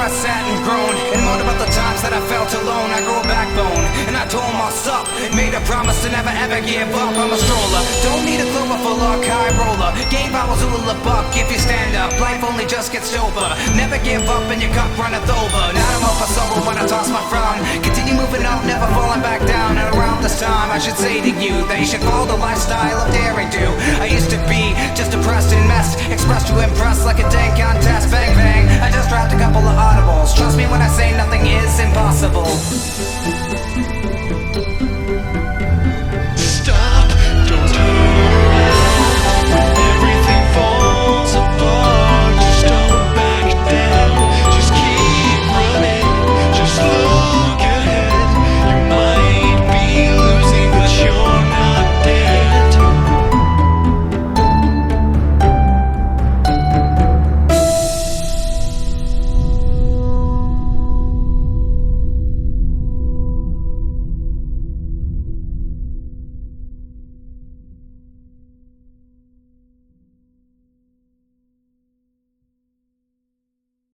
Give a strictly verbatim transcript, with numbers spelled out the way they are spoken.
I sat and groaned and moaned about the times that I felt alone. I grew a backbone and I told myself, made a promise to never ever give up. I'm a stroller, don't need a clover for luck, high roller. Game powers will a buck if you stand up. Life only just gets over. Never give up and your cup runneth over. Now I'm up for sober when I toss my frown. Continue moving up, never falling back down. And around this time I should say to you that you should follow the lifestyle of daring do. I used to be just depressed and messed, expressed to impress like a dang contest. Bang bang, I just dropped a couple of audibles. Trust me when I say nothing is impossible.